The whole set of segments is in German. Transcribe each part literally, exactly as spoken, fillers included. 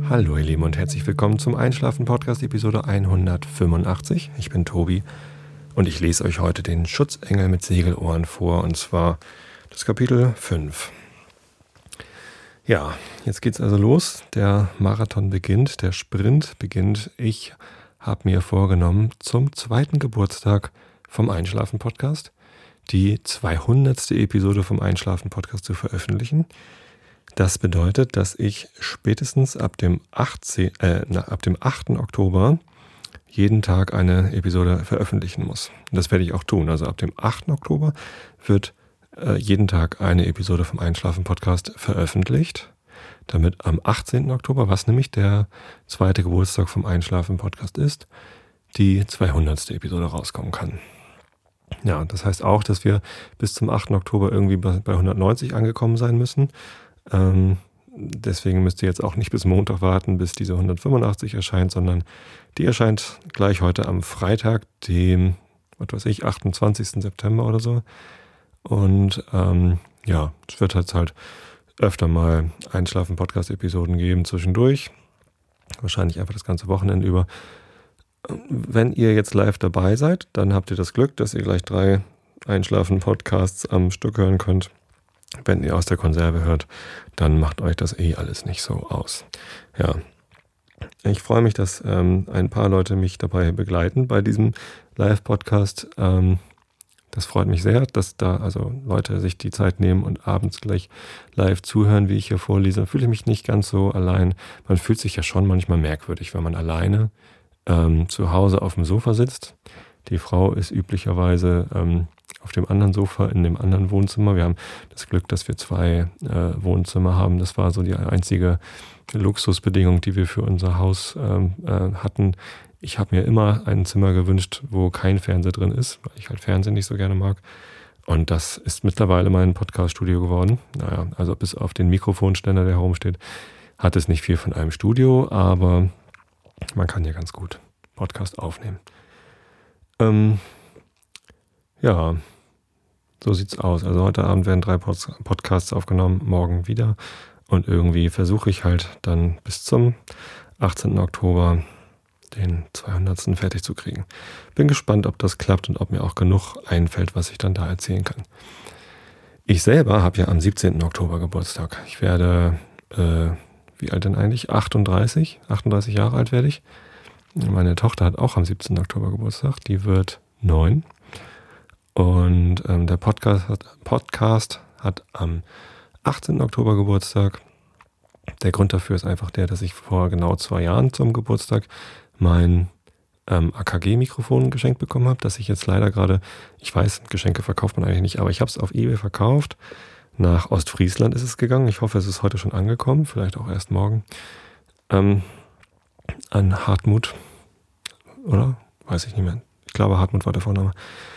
Hallo ihr Lieben und herzlich willkommen zum Einschlafen-Podcast Episode hundertfünfundachtzig. Ich bin Tobi und ich lese euch heute den Schutzengel mit Segelohren vor, und zwar das Kapitel fünf. Ja, jetzt geht's also los. Der Marathon beginnt, der Sprint beginnt. Ich habe mir vorgenommen, zum zweiten Geburtstag vom Einschlafen-Podcast die zweihundertste Episode vom Einschlafen-Podcast zu veröffentlichen. Das bedeutet, dass ich spätestens ab dem, achtzehnten Äh, na, ab dem achten Oktober jeden Tag eine Episode veröffentlichen muss. Und das werde ich auch tun. Also ab dem achten Oktober wird äh, jeden Tag eine Episode vom Einschlafen-Podcast veröffentlicht, damit am achtzehnten Oktober, was nämlich der zweite Geburtstag vom Einschlafen-Podcast ist, die zweihundertste Episode rauskommen kann. Ja, das heißt auch, dass wir bis zum achten Oktober irgendwie bei, bei hundertneunzig angekommen sein müssen. Ähm, deswegen müsst ihr jetzt auch nicht bis Montag warten, bis diese hundertfünfundachtzig erscheint, sondern die erscheint gleich heute am Freitag, dem, was weiß ich, achtundzwanzigsten September oder so. Und ähm, ja, es wird jetzt halt öfter mal Einschlafen-Podcast-Episoden geben zwischendurch. Wahrscheinlich einfach das ganze Wochenende über. Wenn ihr jetzt live dabei seid, dann habt ihr das Glück, dass ihr gleich drei Einschlafen-Podcasts am Stück hören könnt. Wenn ihr aus der Konserve hört, dann macht euch das eh alles nicht so aus. Ja, ich freue mich, dass ähm, ein paar Leute mich dabei begleiten bei diesem Live-Podcast. Ähm, das freut mich sehr, dass da also Leute sich die Zeit nehmen und abends gleich live zuhören, wie ich hier vorlese. Da fühle ich mich nicht ganz so allein. Man fühlt sich ja schon manchmal merkwürdig, wenn man alleine ähm, zu Hause auf dem Sofa sitzt. Die Frau ist üblicherweise ähm, auf dem anderen Sofa in dem anderen Wohnzimmer. Wir haben das Glück, dass wir zwei äh, Wohnzimmer haben. Das war so die einzige Luxusbedingung, die wir für unser Haus ähm, äh, hatten. Ich habe mir immer ein Zimmer gewünscht, wo kein Fernseher drin ist, weil ich halt Fernsehen nicht so gerne mag. Und das ist mittlerweile mein Podcast-Studio geworden. Naja, also bis auf den Mikrofonständer, der herumsteht, hat es nicht viel von einem Studio, aber man kann ja ganz gut Podcast aufnehmen. Ähm, ja, so sieht's aus. Also heute Abend werden drei Pod- Podcasts aufgenommen, morgen wieder. Und irgendwie versuche ich halt dann bis zum achtzehnten Oktober den zweihundertsten fertig zu kriegen. Bin gespannt, ob das klappt und ob mir auch genug einfällt, was ich dann da erzählen kann. Ich selber habe ja am siebzehnten Oktober Geburtstag. Ich werde, äh, wie alt denn eigentlich? achtunddreißig? achtunddreißig Jahre alt werde ich. Meine Tochter hat auch am siebzehnten Oktober Geburtstag. Die wird neun. Und ähm, der Podcast hat, Podcast hat am achtzehnten Oktober Geburtstag. Der Grund dafür ist einfach der, dass ich vor genau zwei Jahren zum Geburtstag mein ähm, A K G-Mikrofon geschenkt bekommen habe, das ich jetzt leider gerade, ich weiß, Geschenke verkauft man eigentlich nicht, aber ich habe es auf eBay verkauft. Nach Ostfriesland ist es gegangen. Ich hoffe, es ist heute schon angekommen, vielleicht auch erst morgen. Ähm, an Hartmut, oder? Weiß ich nicht mehr. Ich glaube, Hartmut war der Vorname.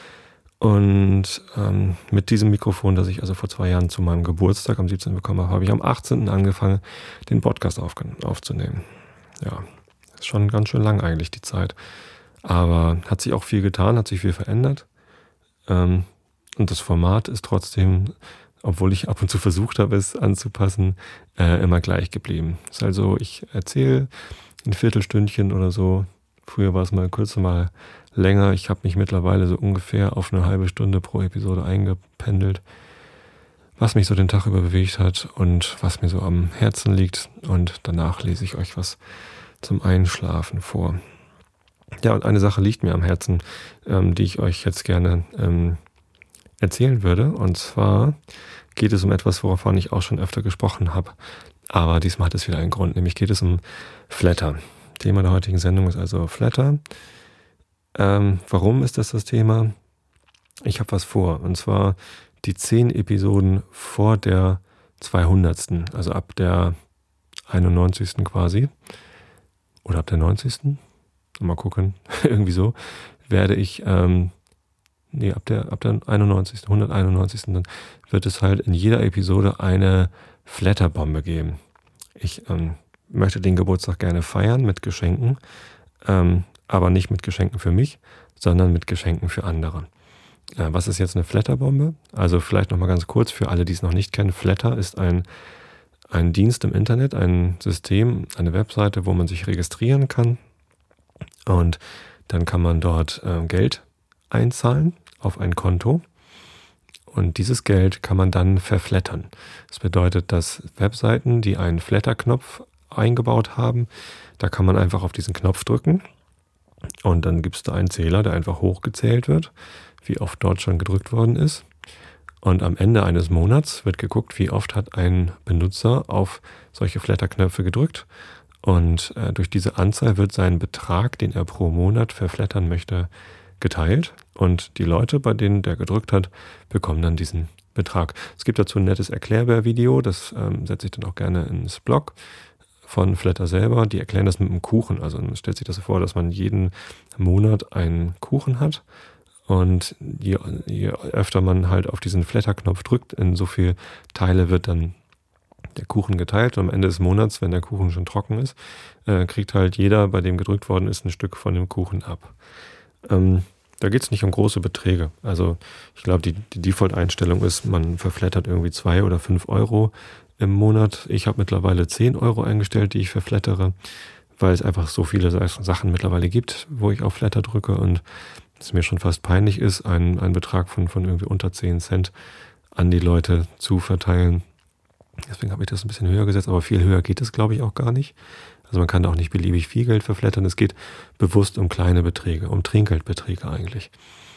Und ähm, mit diesem Mikrofon, das ich also vor zwei Jahren zu meinem Geburtstag am siebzehnten bekommen habe, habe ich am achtzehnten angefangen, den Podcast auf, aufzunehmen. Ja, ist schon ganz schön lang eigentlich die Zeit. Aber hat sich auch viel getan, hat sich viel verändert. Ähm, und das Format ist trotzdem, obwohl ich ab und zu versucht habe, es anzupassen, äh, immer gleich geblieben. Ist also, ich erzähle ein Viertelstündchen oder so. Früher war es mal kürzer, mal länger. Ich habe mich mittlerweile so ungefähr auf eine halbe Stunde pro Episode eingependelt, was mich so den Tag über bewegt hat und was mir so am Herzen liegt. Und danach lese ich euch was zum Einschlafen vor. Ja, und eine Sache liegt mir am Herzen, ähm, die ich euch jetzt gerne ähm, erzählen würde. Und zwar geht es um etwas, wovon ich auch schon öfter gesprochen habe. Aber diesmal hat es wieder einen Grund, nämlich geht es um Flatter. Thema der heutigen Sendung ist also Flatter. Ähm, warum ist das das Thema? Ich habe was vor, und zwar die zehn Episoden vor der zweihundertsten, also ab der einundneunzigsten quasi, oder ab der neunzigsten Mal gucken, irgendwie so, werde ich, ähm, nee, ab der, ab der einundneunzigsten hunderteinundneunzigsten Dann wird es halt in jeder Episode eine Flatterbombe geben. Ich ähm, möchte den Geburtstag gerne feiern mit Geschenken, ähm, aber nicht mit Geschenken für mich, sondern mit Geschenken für andere. Äh, was ist jetzt eine Flatterbombe? Also vielleicht nochmal ganz kurz für alle, die es noch nicht kennen. Flatter ist ein einen Dienst im Internet, ein System, eine Webseite, wo man sich registrieren kann. Und dann kann man dort äh, Geld einzahlen auf ein Konto. Und dieses Geld kann man dann verflattern. Das bedeutet, dass Webseiten, die einen Flatter-Knopf eingebaut haben, da kann man einfach auf diesen Knopf drücken und dann gibt es da einen Zähler, der einfach hochgezählt wird, wie oft dort schon gedrückt worden ist. Und am Ende eines Monats wird geguckt, wie oft hat ein Benutzer auf solche Flatter-Knöpfe gedrückt. Und äh, durch diese Anzahl wird sein Betrag, den er pro Monat verflattern möchte, geteilt. Und die Leute, bei denen der gedrückt hat, bekommen dann diesen Betrag. Es gibt dazu ein nettes Erklärbär-Video, das ähm, setze ich dann auch gerne ins Blog von Flatter selber. Die erklären das mit einem Kuchen. Also man stellt sich das so vor, dass man jeden Monat einen Kuchen hat. Und je, je öfter man halt auf diesen Flatter-Knopf drückt, in so viele Teile wird dann der Kuchen geteilt. Und am Ende des Monats, wenn der Kuchen schon trocken ist, äh, kriegt halt jeder, bei dem gedrückt worden ist, ein Stück von dem Kuchen ab. Ähm, da geht es nicht um große Beträge. Also ich glaube, die, die Default-Einstellung ist, man verflattert irgendwie zwei oder fünf Euro im Monat. Ich habe mittlerweile zehn Euro eingestellt, die ich verflattere, weil es einfach so viele Sachen mittlerweile gibt, wo ich auf Flatter drücke und es mir schon fast peinlich ist, einen, einen Betrag von, von irgendwie unter zehn Cent an die Leute zu verteilen. Deswegen habe ich das ein bisschen höher gesetzt, aber viel höher geht es, glaube ich, auch gar nicht. Also man kann auch nicht beliebig viel Geld verflattern. Es geht bewusst um kleine Beträge, um Trinkgeldbeträge eigentlich.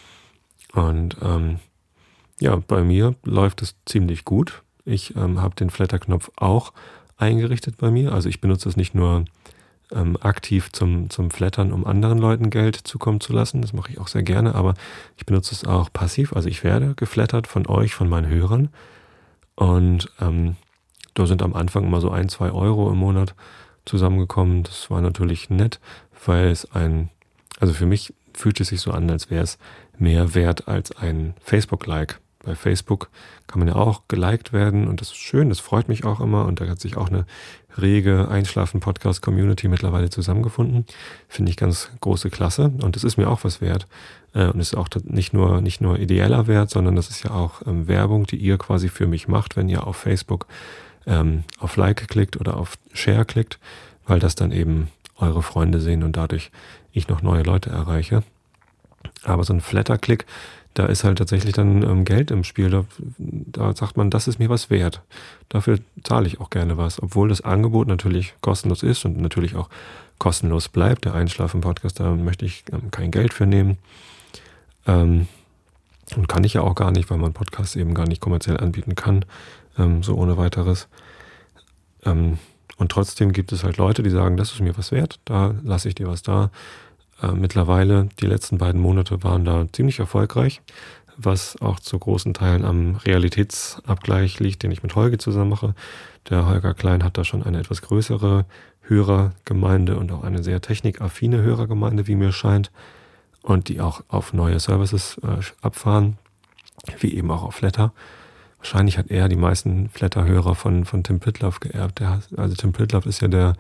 Und ähm, ja, bei mir läuft es ziemlich gut. Ich ähm, habe den Flatter-Knopf auch eingerichtet bei mir. Also ich benutze es nicht nur ähm, aktiv zum, zum Flattern, um anderen Leuten Geld zukommen zu lassen. Das mache ich auch sehr gerne, aber ich benutze es auch passiv. Also ich werde geflattert von euch, von meinen Hörern. Und ähm, da sind am Anfang immer so ein, zwei Euro im Monat zusammengekommen. Das war natürlich nett, weil es ein, also für mich fühlt es sich so an, als wäre es mehr wert als ein Facebook-Like. Bei Facebook kann man ja auch geliked werden und das ist schön, das freut mich auch immer und da hat sich auch eine rege Einschlafen-Podcast-Community mittlerweile zusammengefunden. Finde ich ganz große Klasse und das ist mir auch was wert äh, und ist auch nicht nur, nicht nur ideeller Wert, sondern das ist ja auch ähm, Werbung, die ihr quasi für mich macht, wenn ihr auf Facebook ähm, auf Like klickt oder auf Share klickt, weil das dann eben eure Freunde sehen und dadurch ich noch neue Leute erreiche. Aber so ein Flatter-Klick, da ist halt tatsächlich dann ähm, Geld im Spiel. Da, da sagt man, das ist mir was wert. Dafür zahle ich auch gerne was. Obwohl das Angebot natürlich kostenlos ist und natürlich auch kostenlos bleibt. Der Einschlafen-Podcast, da möchte ich ähm, kein Geld für nehmen. Ähm, und kann ich ja auch gar nicht, weil man Podcasts eben gar nicht kommerziell anbieten kann. Ähm, so ohne weiteres. Ähm, und trotzdem gibt es halt Leute, die sagen, das ist mir was wert. Da lasse ich dir was da. Äh, mittlerweile, die letzten beiden Monate waren da ziemlich erfolgreich, was auch zu großen Teilen am Realitätsabgleich liegt, den ich mit Holger zusammen mache. Der Holger Klein hat da schon eine etwas größere Hörergemeinde und auch eine sehr technikaffine Hörergemeinde, wie mir scheint, und die auch auf neue Services äh, abfahren, wie eben auch auf Flatter. Wahrscheinlich hat er die meisten Flatter-Hörer von, von Tim Pritloff geerbt. Der, also Tim Pritloff ist ja der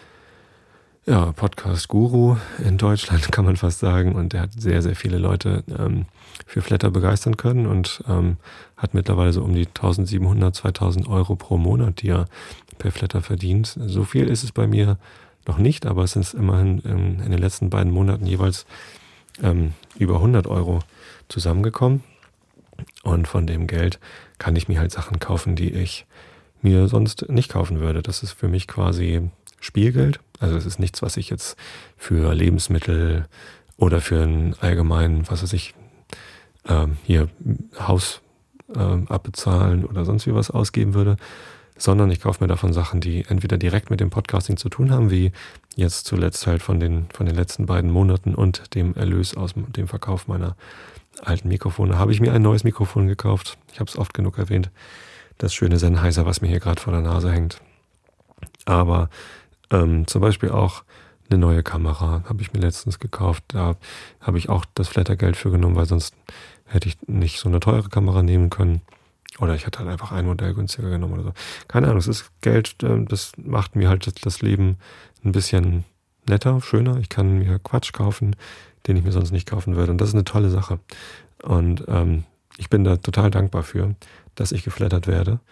Ja, Podcast-Guru in Deutschland, kann man fast sagen. Und der hat sehr, sehr viele Leute ähm, für Flatter begeistern können und ähm, hat mittlerweile so um die eintausendsiebenhundert, zweitausend Euro pro Monat, die er per Flatter verdient. So viel ist es bei mir noch nicht, aber es sind immerhin in, in den letzten beiden Monaten jeweils ähm, über hundert Euro zusammengekommen. Und von dem Geld kann ich mir halt Sachen kaufen, die ich mir sonst nicht kaufen würde. Das ist für mich quasi Spielgeld. Also es ist nichts, was ich jetzt für Lebensmittel oder für einen allgemeinen, was weiß ich, ähm, hier Haus ähm, abbezahlen oder sonst wie was ausgeben würde, sondern ich kaufe mir davon Sachen, die entweder direkt mit dem Podcasting zu tun haben, wie jetzt zuletzt halt von den, von den letzten beiden Monaten und dem Erlös aus dem Verkauf meiner alten Mikrofone. Habe ich mir ein neues Mikrofon gekauft. Ich habe es oft genug erwähnt. Das schöne Sennheiser, was mir hier gerade vor der Nase hängt. Aber Ähm, zum Beispiel auch eine neue Kamera habe ich mir letztens gekauft. Da habe ich auch das Flattergeld für genommen, weil sonst hätte ich nicht so eine teure Kamera nehmen können. Oder ich hätte halt einfach ein Modell günstiger genommen oder so. Keine Ahnung, es ist Geld, das macht mir halt das Leben ein bisschen netter, schöner. Ich kann mir Quatsch kaufen, den ich mir sonst nicht kaufen würde. Und das ist eine tolle Sache. Und ähm, ich bin da total dankbar für, dass ich geflattert werde.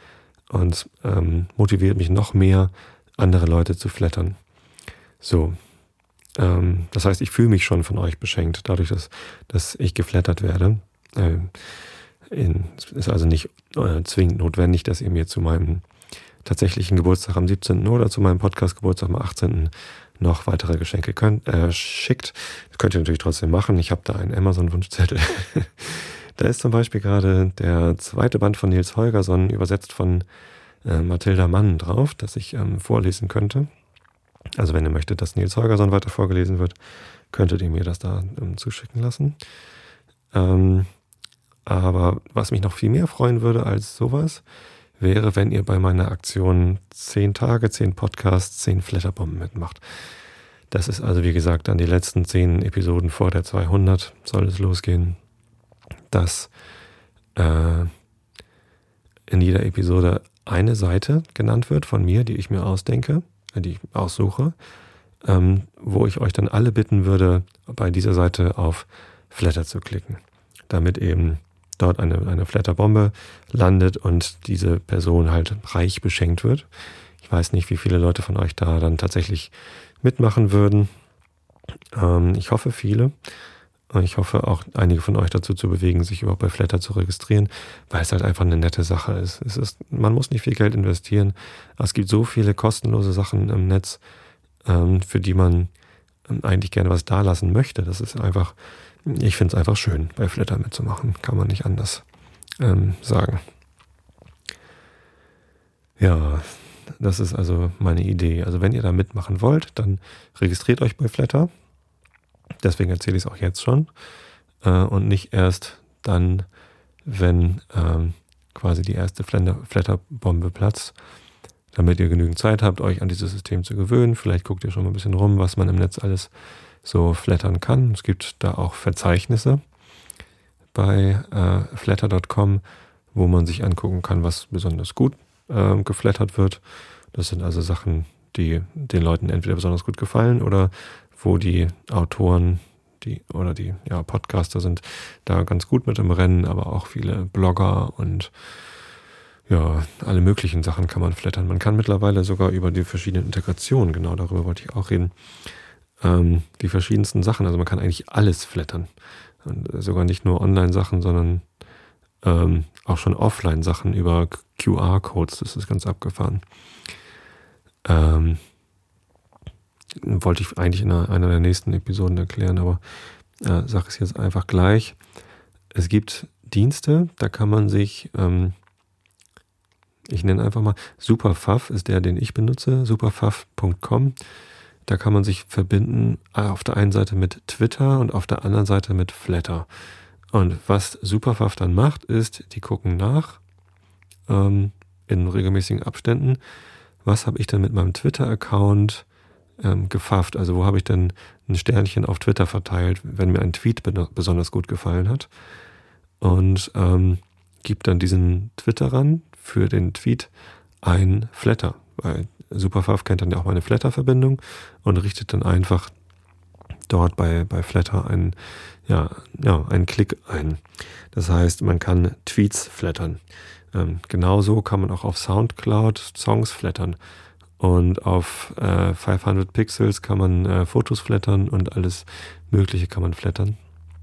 und ähm, motiviert mich noch mehr, andere Leute zu flattern. So, ähm, das heißt, ich fühle mich schon von euch beschenkt, dadurch, dass, dass ich geflattert werde. Ähm, in, es ist also nicht äh, zwingend notwendig, dass ihr mir zu meinem tatsächlichen Geburtstag am siebzehnten oder zu meinem Podcast-Geburtstag am achtzehnten noch weitere Geschenke könnt, äh, schickt. Das könnt ihr natürlich trotzdem machen. Ich habe da einen Amazon-Wunschzettel. Da ist zum Beispiel gerade der zweite Band von Nils Holgersson übersetzt von äh, Mathilda Mann drauf, das ich ähm, vorlesen könnte. Also wenn ihr möchtet, dass Nils Holgersson weiter vorgelesen wird, könntet ihr mir das da ähm, zuschicken lassen. Ähm, aber was mich noch viel mehr freuen würde als sowas, wäre, wenn ihr bei meiner Aktion zehn Tage, zehn Podcasts, zehn Flatterbomben mitmacht. Das ist also, wie gesagt, dann die letzten zehn Episoden vor der zweihundert soll es losgehen, dass äh, in jeder Episode eine Seite genannt wird von mir, die ich mir ausdenke, die ich aussuche, ähm, wo ich euch dann alle bitten würde, bei dieser Seite auf Flatter zu klicken, damit eben dort eine, eine Flatterbombe landet und diese Person halt reich beschenkt wird. Ich weiß nicht, wie viele Leute von euch da dann tatsächlich mitmachen würden. Ähm, ich hoffe viele. Ich hoffe auch einige von euch dazu zu bewegen, sich überhaupt bei Flatter zu registrieren, weil es halt einfach eine nette Sache ist. Es ist, man muss nicht viel Geld investieren. Es gibt so viele kostenlose Sachen im Netz, ähm, für die man ähm, eigentlich gerne was dalassen möchte. Das ist einfach, ich finde es einfach schön, bei Flatter mitzumachen. Kann man nicht anders ähm, sagen. Ja, das ist also meine Idee. Also wenn ihr da mitmachen wollt, dann registriert euch bei Flatter. Deswegen erzähle ich es auch jetzt schon. Äh, und nicht erst dann, wenn ähm, quasi die erste Flatterbombe platzt, damit ihr genügend Zeit habt, euch an dieses System zu gewöhnen. Vielleicht guckt ihr schon mal ein bisschen rum, was man im Netz alles so flattern kann. Es gibt da auch Verzeichnisse bei äh, flatter Punkt com, wo man sich angucken kann, was besonders gut äh, geflattert wird. Das sind also Sachen, die den Leuten entweder besonders gut gefallen oder wo die Autoren die oder die ja, Podcaster sind da ganz gut mit im Rennen, aber auch viele Blogger und ja, alle möglichen Sachen kann man flattern. Man kann mittlerweile sogar über die verschiedenen Integrationen, genau darüber wollte ich auch reden, ähm, die verschiedensten Sachen, also man kann eigentlich alles flattern. Und sogar nicht nur Online-Sachen, sondern ähm, auch schon Offline-Sachen über Q R-Codes, das ist ganz abgefahren. Ähm, wollte ich eigentlich in einer, einer der nächsten Episoden erklären, aber äh, sage es jetzt einfach gleich. Es gibt Dienste, da kann man sich, ähm, ich nenne einfach mal, Superfaff ist der, den ich benutze, superfaff Punkt com. Da kann man sich verbinden, auf der einen Seite mit Twitter und auf der anderen Seite mit Flatter. Und was Superfaff dann macht, ist, die gucken nach, ähm, in regelmäßigen Abständen, was habe ich denn mit meinem Twitter-Account ähm, gefafft? Also wo habe ich denn ein Sternchen auf Twitter verteilt, wenn mir ein Tweet be- besonders gut gefallen hat? Und ähm, gibt dann diesen Twitterern für den Tweet ein Flatter, weil Superfaff kennt dann ja auch meine Flatter-Verbindung und richtet dann einfach dort bei, bei Flatter einen, ja, ja, einen Klick ein. Das heißt, man kann Tweets flattern. Ähm, genauso kann man auch auf Soundcloud Songs flattern. Und auf äh, fünfhundert Pixels kann man äh, Fotos flattern und alles Mögliche kann man flattern.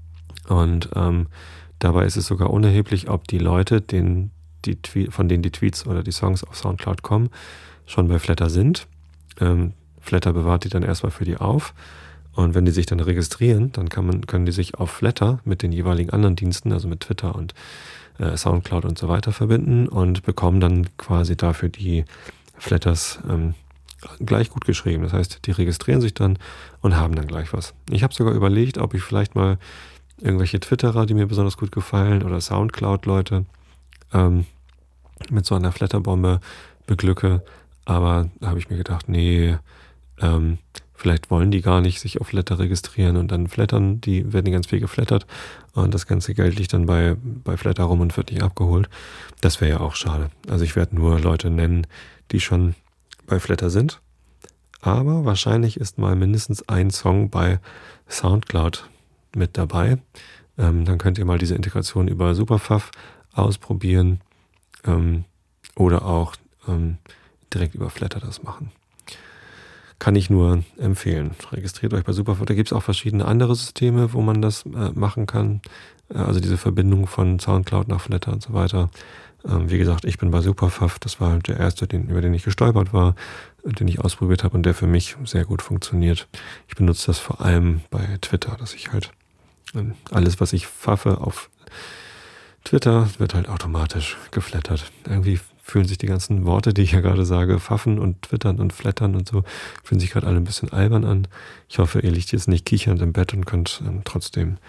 Und ähm, dabei ist es sogar unerheblich, ob die Leute, den, die Twe- von denen die Tweets oder die Songs auf Soundcloud kommen, schon bei Flatter sind. Ähm, Flatter bewahrt die dann erstmal für die auf. Und wenn die sich dann registrieren, dann kann man, können die sich auf Flatter mit den jeweiligen anderen Diensten, also mit Twitter und äh, Soundcloud und so weiter verbinden und bekommen dann quasi dafür die Flatters ähm, gleich gut geschrieben. Das heißt, die registrieren sich dann und haben dann gleich was. Ich habe sogar überlegt, ob ich vielleicht mal irgendwelche Twitterer, die mir besonders gut gefallen, oder Soundcloud-Leute ähm, mit so einer Flatterbombe beglücke. Aber da habe ich mir gedacht, nee, ähm, vielleicht wollen die gar nicht sich auf Flatter registrieren und dann flattern, die werden ganz viel geflattert und das ganze Geld liegt dann bei, bei Flatter rum und wird nicht abgeholt. Das wäre ja auch schade. Also ich werde nur Leute nennen, die schon bei Flatter sind. Aber wahrscheinlich ist mal mindestens ein Song bei Soundcloud mit dabei. Ähm, dann könnt ihr mal diese Integration über Superfaff ausprobieren. Ähm, oder auch ähm, direkt über Flattr das machen. Kann ich nur empfehlen. Registriert euch bei Superfoto. Da gibt es auch verschiedene andere Systeme, wo man das äh, machen kann. Äh, also diese Verbindung von Soundcloud nach Flattr und so weiter. Ähm, wie gesagt, ich bin bei Superfuff. Das war der erste, den, über den ich gestolpert war, den ich ausprobiert habe und der für mich sehr gut funktioniert. Ich benutze das vor allem bei Twitter, dass ich halt ähm, alles, was ich pfaffe auf Twitter, wird halt automatisch geflattert. Irgendwie fühlen sich die ganzen Worte, die ich ja gerade sage, pfaffen und twittern und flattern und so, fühlen sich gerade alle ein bisschen albern an. Ich hoffe, ihr liegt jetzt nicht kichernd im Bett und könnt ähm, trotzdem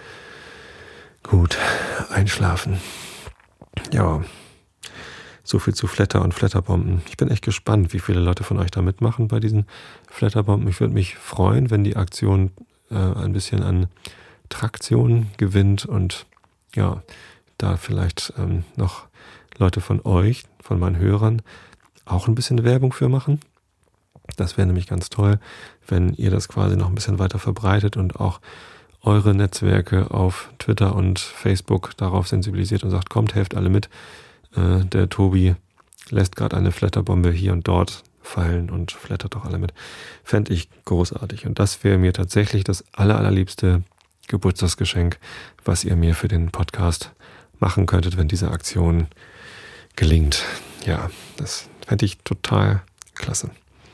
gut einschlafen. Ja, so viel zu Flattr und Flatterbomben. Ich bin echt gespannt, wie viele Leute von euch da mitmachen bei diesen Flatterbomben. Ich würde mich freuen, wenn die Aktion äh, ein bisschen an Traktion gewinnt und ja, da vielleicht ähm, noch Leute von euch, von meinen Hörern, auch ein bisschen Werbung für machen. Das wäre nämlich ganz toll, wenn ihr das quasi noch ein bisschen weiter verbreitet und auch eure Netzwerke auf Twitter und Facebook darauf sensibilisiert und sagt, kommt, helft alle mit. Äh, der Tobi lässt gerade eine Flatterbombe hier und dort fallen und flattert doch alle mit. Fände ich großartig. Und das wäre mir tatsächlich das aller, allerliebste Geburtstagsgeschenk, was ihr mir für den Podcast machen könntet, wenn diese Aktion gelingt. Ja, das fände ich total klasse.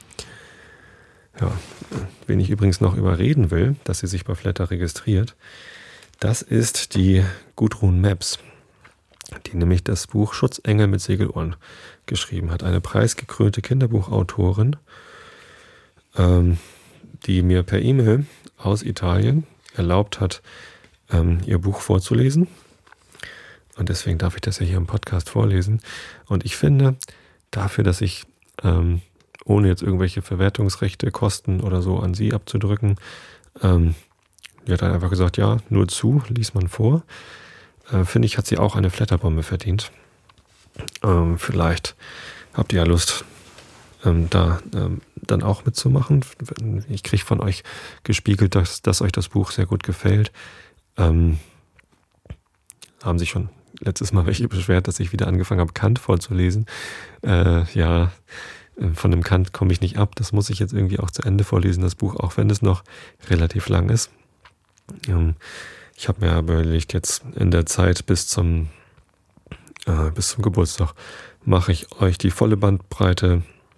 Ja, wen ich übrigens noch überreden will, dass sie sich bei Flattr registriert, das ist die Gudrun Maps, die nämlich das Buch Schutzengel mit Segelohren geschrieben hat. Eine preisgekrönte Kinderbuchautorin, ähm, die mir per E-Mail aus Italien erlaubt hat, ähm, ihr Buch vorzulesen. Und deswegen darf ich das ja hier im Podcast vorlesen. Und ich finde, dafür, dass ich, ähm, ohne jetzt irgendwelche Verwertungsrechte, Kosten oder so an sie abzudrücken, ähm, die hat dann einfach gesagt, ja, nur zu, lies man vor. Äh, finde ich, hat sie auch eine Flatterbombe verdient. Ähm, vielleicht habt ihr ja Lust, ähm, da ähm, dann auch mitzumachen. Ich kriege von euch gespiegelt, dass, dass euch das Buch sehr gut gefällt. Ähm, haben sich schon letztes Mal welche beschwert, dass ich wieder angefangen habe, Kant vorzulesen. Äh, ja, von dem Kant komme ich nicht ab. Das muss ich jetzt irgendwie auch zu Ende vorlesen, das Buch, auch wenn es noch relativ lang ist. Ähm, ich habe mir überlegt, jetzt in der Zeit bis zum, äh, bis zum Geburtstag mache ich euch die volle Bandbreite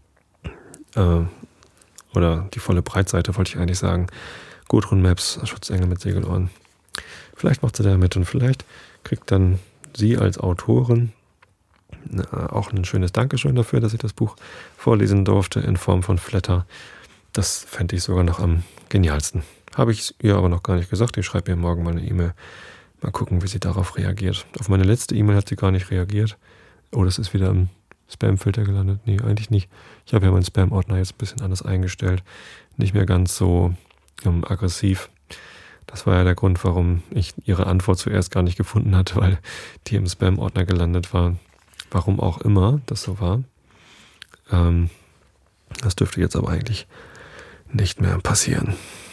äh, oder die volle Breitseite, wollte ich eigentlich sagen. Gudrun Maps, Schutzengel mit Segelohren. Vielleicht macht sie da mit und vielleicht kriegt dann sie als Autorin auch ein schönes Dankeschön dafür, dass ich das Buch vorlesen durfte in Form von Flattr. Das fände ich sogar noch am genialsten. Habe ich ihr aber noch gar nicht gesagt. Ich schreibe ihr morgen mal eine E-Mail. Mal gucken, wie sie darauf reagiert. Auf meine letzte E-Mail hat sie gar nicht reagiert. Oh, das ist wieder im Spam-Filter gelandet. Nee, eigentlich nicht. Ich habe ja meinen Spam-Ordner jetzt ein bisschen anders eingestellt. Nicht mehr ganz so ähm, aggressiv. Das war ja der Grund, warum ich ihre Antwort zuerst gar nicht gefunden hatte, weil die im Spam-Ordner gelandet war. Warum auch immer das so war. Ähm, das dürfte jetzt aber eigentlich nicht mehr passieren.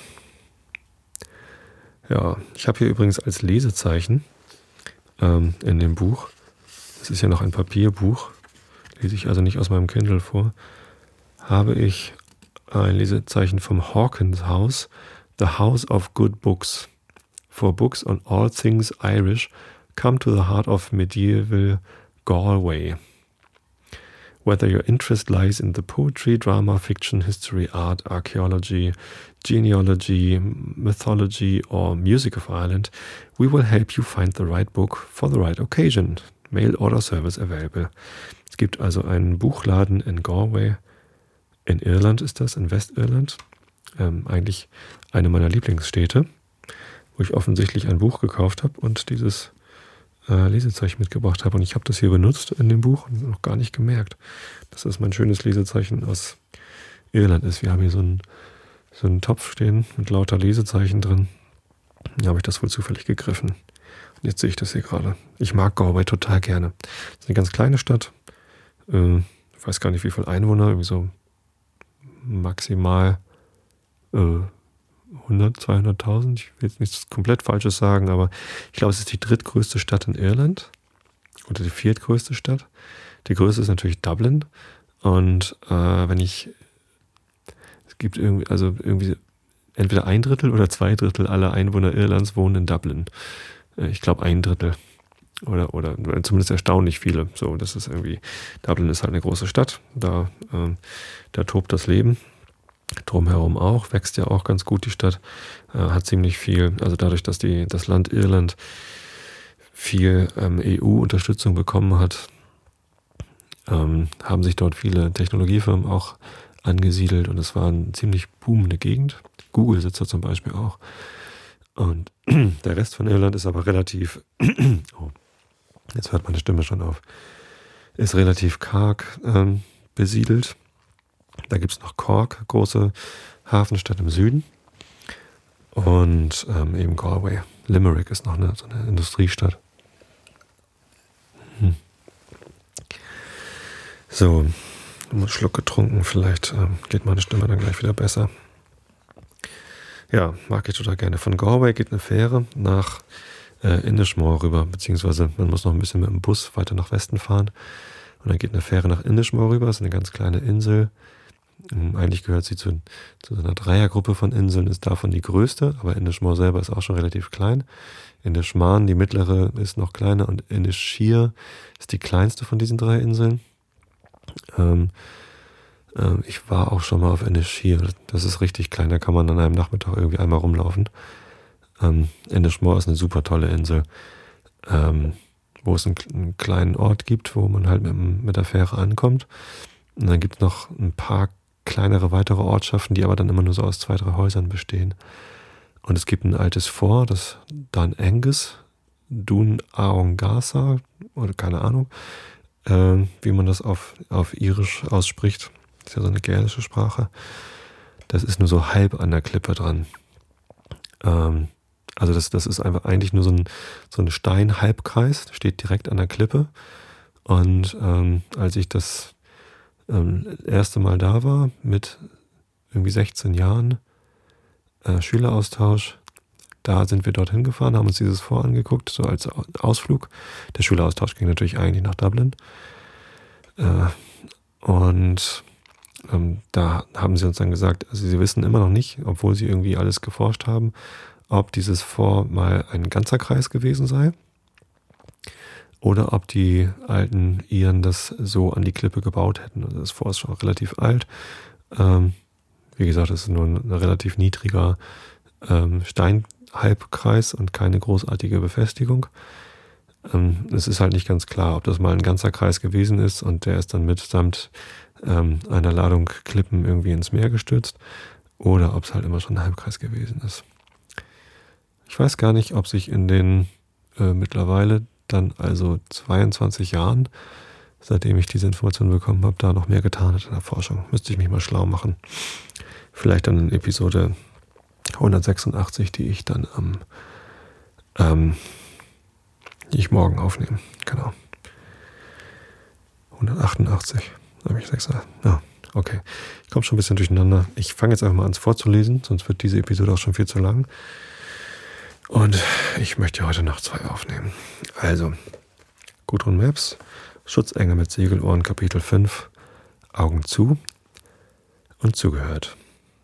Ja, ich habe hier übrigens als Lesezeichen ähm, in dem Buch, es ist ja noch ein Papierbuch, lese ich also nicht aus meinem Kindle vor, habe ich ein Lesezeichen vom Hawkins House, The House of Good Books. For books on all things Irish, come to the heart of medieval Galway. Whether your interest lies in the poetry, drama, fiction, history, art, archaeology, genealogy, mythology or music of Ireland, we will help you find the right book for the right occasion. Mail order service available. Es gibt also einen Buchladen in Galway. In Irland ist das, in Westirland. Ähm, eigentlich eine meiner Lieblingsstädte, wo ich offensichtlich ein Buch gekauft habe und dieses äh, Lesezeichen mitgebracht habe. Und ich habe das hier benutzt in dem Buch und noch gar nicht gemerkt, dass das mein schönes Lesezeichen aus Irland ist. Wir haben hier so einen, so einen Topf stehen mit lauter Lesezeichen drin. Da habe ich das wohl zufällig gegriffen. Und jetzt sehe ich das hier gerade. Ich mag Galway total gerne. Es ist eine ganz kleine Stadt. Äh, ich weiß gar nicht, wie viele Einwohner, irgendwie so maximal hundert, zweihunderttausend, ich will jetzt nichts komplett Falsches sagen, aber ich glaube, es ist die drittgrößte Stadt in Irland oder die viertgrößte Stadt. Die größte ist natürlich Dublin. Und äh, wenn ich, es gibt irgendwie, also irgendwie entweder ein Drittel oder zwei Drittel aller Einwohner Irlands wohnen in Dublin. Äh, ich glaube ein Drittel. Oder, oder zumindest erstaunlich viele. So, das ist irgendwie, Dublin ist halt eine große Stadt. Da, äh, da tobt das Leben. Drumherum auch, wächst ja auch ganz gut die Stadt. Äh, hat ziemlich viel, also dadurch, dass die, das Land Irland viel ähm, E U-Unterstützung bekommen hat, ähm, haben sich dort viele Technologiefirmen auch angesiedelt und es war eine ziemlich boomende Gegend. Google sitzt da zum Beispiel auch. Und der Rest von Irland ist aber relativ, oh, jetzt hört meine Stimme schon auf, ist relativ karg ähm, besiedelt. Da gibt es noch Cork, große Hafenstadt im Süden. Und ähm, eben Galway. Limerick ist noch eine, so eine Industriestadt. Hm. So, einen Schluck getrunken, vielleicht ähm, geht meine Stimme dann gleich wieder besser. Ja, mag ich total gerne. Von Galway geht eine Fähre nach äh, Inishmore rüber, beziehungsweise man muss noch ein bisschen mit dem Bus weiter nach Westen fahren. Und dann geht eine Fähre nach Inishmore rüber, das ist eine ganz kleine Insel. Ähm, eigentlich gehört sie zu, zu so einer Dreiergruppe von Inseln, ist davon die größte, aber Inishmore selber ist auch schon relativ klein. Inishmaan, die mittlere, ist noch kleiner und Inisheer ist die kleinste von diesen drei Inseln. Ähm, ähm, ich war auch schon mal auf Inisheer, das ist richtig klein, da kann man an einem Nachmittag irgendwie einmal rumlaufen. Ähm, Inishmore ist eine super tolle Insel, ähm, wo es einen, einen kleinen Ort gibt, wo man halt mit, mit der Fähre ankommt. Und dann gibt es noch ein paar kleinere weitere Ortschaften, die aber dann immer nur so aus zwei, drei Häusern bestehen. Und es gibt ein altes Fort, das Dun Angus, Dun Aongasa, oder keine Ahnung, äh, wie man das auf, auf Irisch ausspricht. Das ist ja so eine gälische Sprache. Das ist nur so halb an der Klippe dran. Ähm, also das, das ist einfach eigentlich nur so ein, so ein Stein-Halbkreis, steht direkt an der Klippe. Und ähm, als ich das ähm, erste Mal da war, mit irgendwie sechzehn Jahren, äh, Schüleraustausch, da sind wir dorthin gefahren, haben uns dieses Fort angeguckt, so als Ausflug. Der Schüleraustausch ging natürlich eigentlich nach Dublin. Äh, und ähm, da haben sie uns dann gesagt, also sie wissen immer noch nicht, obwohl sie irgendwie alles geforscht haben, ob dieses Fort mal ein ganzer Kreis gewesen sei oder ob die alten Iren das so an die Klippe gebaut hätten. Also das Fort ist schon relativ alt. Ähm, wie gesagt, es ist nur ein, ein relativ niedriger ähm, Steinhalbkreis und keine großartige Befestigung. Ähm, es ist halt nicht ganz klar, ob das mal ein ganzer Kreis gewesen ist und der ist dann mitsamt ähm, einer Ladung Klippen irgendwie ins Meer gestürzt oder ob es halt immer schon ein Halbkreis gewesen ist. Ich weiß gar nicht, ob sich in den äh, mittlerweile dann also zweiundzwanzig Jahren, seitdem ich diese Information bekommen habe, da noch mehr getan hat in der Forschung. Müsste ich mich mal schlau machen. Vielleicht dann in Episode hundertsechsundachtzig, die ich dann am ähm, die ich morgen aufnehme. Genau. hundertachtundachtzig. Habe ich sechs. Ja, okay. Ich komme schon ein bisschen durcheinander. Ich fange jetzt einfach mal an, es vorzulesen, sonst wird diese Episode auch schon viel zu lang. Und ich möchte heute noch zwei aufnehmen. Also, Gudrun Maps, Schutzengel mit Segelohren, Kapitel fünf, Augen zu und zugehört.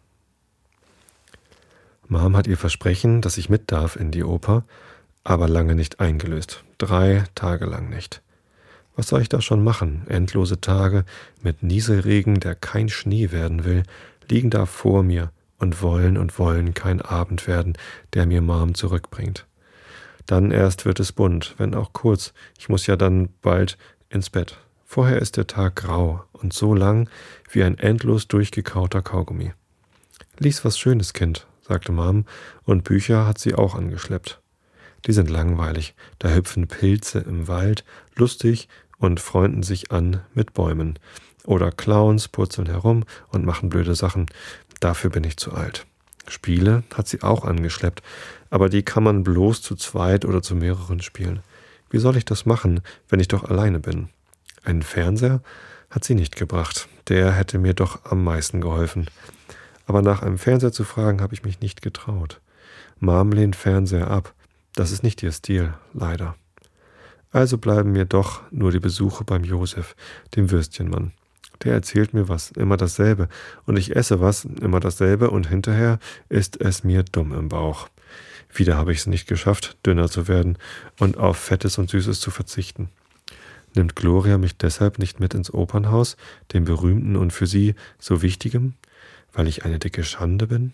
Mom hat ihr Versprechen, dass ich mit darf in die Oper, aber lange nicht eingelöst. Drei Tage lang nicht. Was soll ich da schon machen? Endlose Tage mit Nieselregen, der kein Schnee werden will, liegen da vor mir und wollen und wollen kein Abend werden, der mir Mom zurückbringt. Dann erst wird es bunt, wenn auch kurz. Ich muss ja dann bald ins Bett. Vorher ist der Tag grau und so lang wie ein endlos durchgekauter Kaugummi. Lies was Schönes, Kind, sagte Mom, und Bücher hat sie auch angeschleppt. Die sind langweilig, da hüpfen Pilze im Wald, lustig und freunden sich an mit Bäumen. Oder Clowns purzeln herum und machen blöde Sachen. Dafür bin ich zu alt. Spiele hat sie auch angeschleppt, aber die kann man bloß zu zweit oder zu mehreren spielen. Wie soll ich das machen, wenn ich doch alleine bin? Einen Fernseher hat sie nicht gebracht. Der hätte mir doch am meisten geholfen. Aber nach einem Fernseher zu fragen, habe ich mich nicht getraut. Mom lehnt Fernseher ab. Das ist nicht ihr Stil, leider. Also bleiben mir doch nur die Besuche beim Josef, dem Würstchenmann. Der erzählt mir was, immer dasselbe, und ich esse was, immer dasselbe, und hinterher ist es mir dumm im Bauch. Wieder habe ich es nicht geschafft, dünner zu werden und auf Fettes und Süßes zu verzichten. Nimmt Gloria mich deshalb nicht mit ins Opernhaus, dem berühmten und für sie so wichtigem, weil ich eine dicke Schande bin?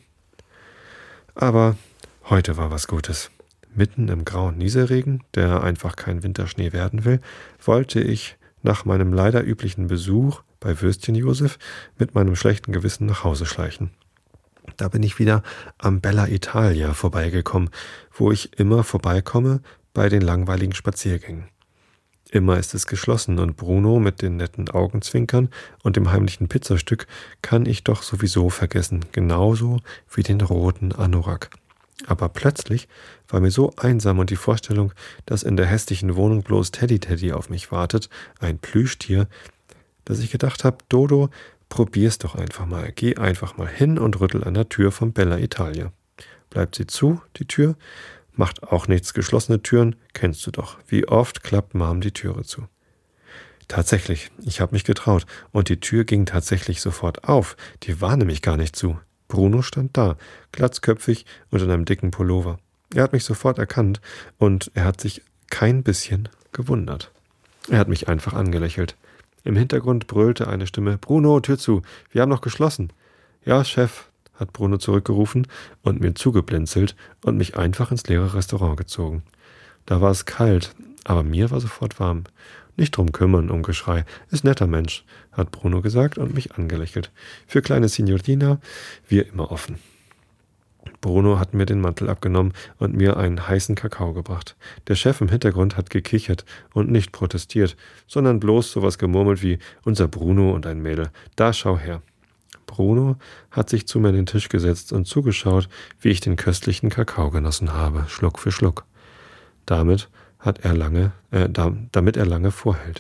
Aber heute war was Gutes. Mitten im grauen Nieselregen, der einfach kein Winterschnee werden will, wollte ich nach meinem leider üblichen Besuch bei Würstchen Josef mit meinem schlechten Gewissen nach Hause schleichen. Da bin ich wieder am Bella Italia vorbeigekommen, wo ich immer vorbeikomme bei den langweiligen Spaziergängen. Immer ist es geschlossen und Bruno mit den netten Augenzwinkern und dem heimlichen Pizzastück kann ich doch sowieso vergessen, genauso wie den roten Anorak. Aber plötzlich war mir so einsam und die Vorstellung, dass in der hässlichen Wohnung bloß Teddy Teddy auf mich wartet, ein Plüschtier, dass ich gedacht habe, Dodo, probier's doch einfach mal. Geh einfach mal hin und rüttel an der Tür vom Bella Italia. Bleibt sie zu, die Tür? Macht auch nichts, geschlossene Türen, kennst du doch. Wie oft klappt Mom die Türe zu? Tatsächlich, ich habe mich getraut und die Tür ging tatsächlich sofort auf. Die war nämlich gar nicht zu. Bruno stand da, glatzköpfig und in einem dicken Pullover. Er hat mich sofort erkannt und er hat sich kein bisschen gewundert. Er hat mich einfach angelächelt. Im Hintergrund brüllte eine Stimme, Bruno, Tür zu, wir haben noch geschlossen. Ja, Chef, hat Bruno zurückgerufen und mir zugeblinzelt und mich einfach ins leere Restaurant gezogen. Da war es kalt, aber mir war sofort warm. Nicht drum kümmern, um Geschrei. Ist netter Mensch, hat Bruno gesagt und mich angelächelt. Für kleine Signorina, wir immer offen. Bruno hat mir den Mantel abgenommen und mir einen heißen Kakao gebracht. Der Chef im Hintergrund hat gekichert und nicht protestiert, sondern bloß sowas gemurmelt wie unser Bruno und ein Mädel. Da schau her. Bruno hat sich zu mir an den Tisch gesetzt und zugeschaut, wie ich den köstlichen Kakao genossen habe, Schluck für Schluck. Damit hat er lange, äh, damit er lange vorhält.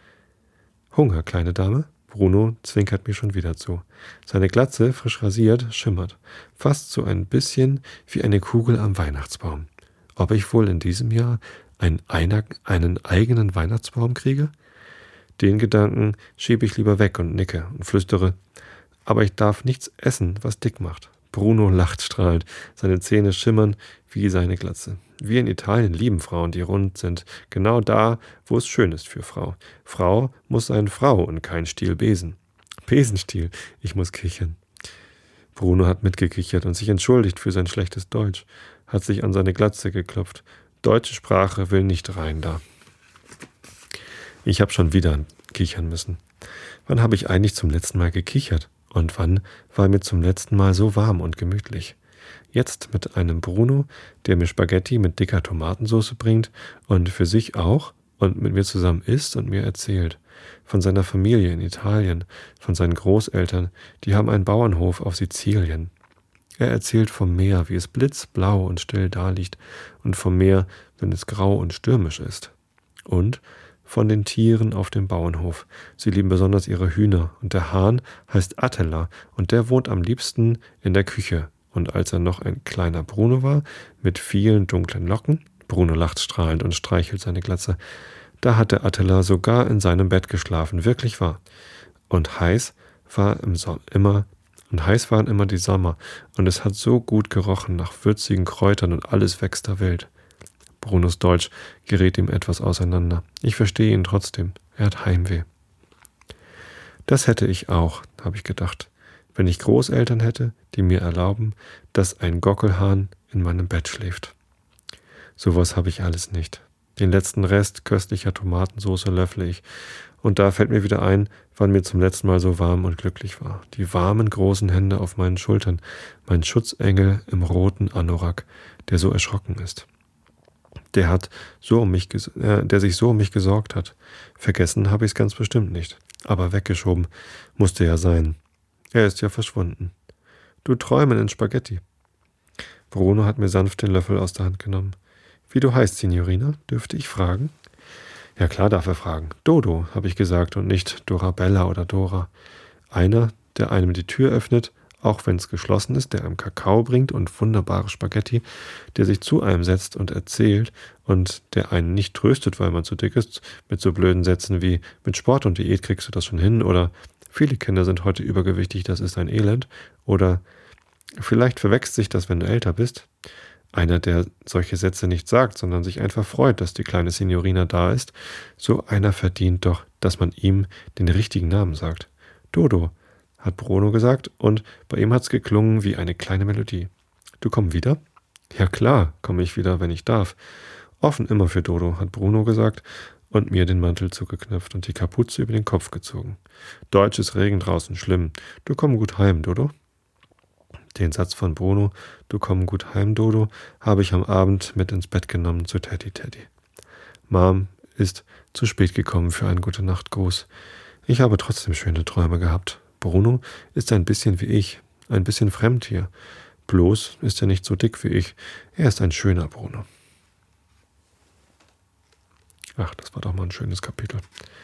Hunger, kleine Dame? Bruno zwinkert mir schon wieder zu. Seine Glatze, frisch rasiert, schimmert. Fast so ein bisschen wie eine Kugel am Weihnachtsbaum. Ob ich wohl in diesem Jahr einen, einer, einen eigenen Weihnachtsbaum kriege? Den Gedanken schiebe ich lieber weg und nicke und flüstere. Aber ich darf nichts essen, was dick macht. Bruno lacht strahlend. Seine Zähne schimmern wie seine Glatze. Wir in Italien lieben Frauen, die rund sind. Genau da, wo es schön ist für Frau. Frau muss sein Frau und kein Stiel Besen. Besenstiel, ich muss kichern. Bruno hat mitgekichert und sich entschuldigt für sein schlechtes Deutsch. Hat sich an seine Glatze geklopft. Deutsche Sprache will nicht rein da. Ich habe schon wieder kichern müssen. Wann habe ich eigentlich zum letzten Mal gekichert? Und wann war mir zum letzten Mal so warm und gemütlich? Jetzt mit einem Bruno, der mir Spaghetti mit dicker Tomatensauce bringt und für sich auch und mit mir zusammen isst und mir erzählt. Von seiner Familie in Italien, von seinen Großeltern, die haben einen Bauernhof auf Sizilien. Er erzählt vom Meer, wie es blitzblau und still daliegt und vom Meer, wenn es grau und stürmisch ist. Und von den Tieren auf dem Bauernhof. Sie lieben besonders ihre Hühner und der Hahn heißt Attila und der wohnt am liebsten in der Küche. Und als er noch ein kleiner Bruno war, mit vielen dunklen Locken, Bruno lacht strahlend und streichelt seine Glatze, da hatte Attila sogar in seinem Bett geschlafen, wirklich wahr. Und heiß war im Sommer immer, und heiß waren immer die Sommer, und es hat so gut gerochen nach würzigen Kräutern und alles wächst da wild. Brunos Deutsch gerät ihm etwas auseinander. Ich verstehe ihn trotzdem. Er hat Heimweh. Das hätte ich auch, habe ich gedacht, wenn ich Großeltern hätte, die mir erlauben, dass ein Gockelhahn in meinem Bett schläft. Sowas habe ich alles nicht. Den letzten Rest köstlicher Tomatensauce löffle ich. Und da fällt mir wieder ein, wann mir zum letzten Mal so warm und glücklich war. Die warmen, großen Hände auf meinen Schultern. Mein Schutzengel im roten Anorak, der so erschrocken ist. Der hat so um mich, ges- äh, der sich so um mich gesorgt hat. Vergessen habe ich es ganz bestimmt nicht. Aber weggeschoben musste ja sein. Er ist ja verschwunden. Du Träumen in Spaghetti. Bruno hat mir sanft den Löffel aus der Hand genommen. Wie du heißt, Signorina, dürfte ich fragen? Ja klar darf er fragen. Dodo, habe ich gesagt, und nicht Dorabella oder Dora. Einer, der einem die Tür öffnet, auch wenn es geschlossen ist, der einem Kakao bringt und wunderbare Spaghetti, der sich zu einem setzt und erzählt und der einen nicht tröstet, weil man zu dick ist, mit so blöden Sätzen wie mit Sport und Diät kriegst du das schon hin oder viele Kinder sind heute übergewichtig, das ist ein Elend oder vielleicht verwechselt sich das, wenn du älter bist. Einer, der solche Sätze nicht sagt, sondern sich einfach freut, dass die kleine Signorina da ist, so einer verdient doch, dass man ihm den richtigen Namen sagt. Dodo, hat Bruno gesagt, und bei ihm hat's geklungen wie eine kleine Melodie. Du komm wieder? Ja klar, komme ich wieder, wenn ich darf. Offen immer für Dodo, hat Bruno gesagt und mir den Mantel zugeknöpft und die Kapuze über den Kopf gezogen. Deutsch ist Regen draußen, schlimm. Du komm gut heim, Dodo. Den Satz von Bruno, du komm gut heim, Dodo, habe ich am Abend mit ins Bett genommen zu Teddy Teddy. Mom ist zu spät gekommen für einen Gute-Nacht-Gruß. Ich habe trotzdem schöne Träume gehabt. Bruno ist ein bisschen wie ich, ein bisschen fremd hier. Bloß ist er nicht so dick wie ich. Er ist ein schöner Bruno. Ach, das war doch mal ein schönes Kapitel.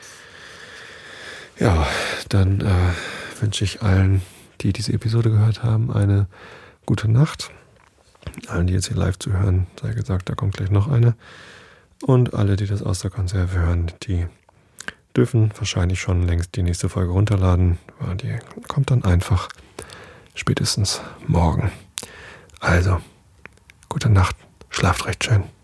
Ja, dann äh, wünsche ich allen, die diese Episode gehört haben, eine gute Nacht. Allen, die jetzt hier live zuhören, sei gesagt, da kommt gleich noch eine. Und alle, die das aus der Konserve hören, die dürfen wahrscheinlich schon längst die nächste Folge runterladen, weil die kommt dann einfach spätestens morgen. Also, gute Nacht, schlaft recht schön.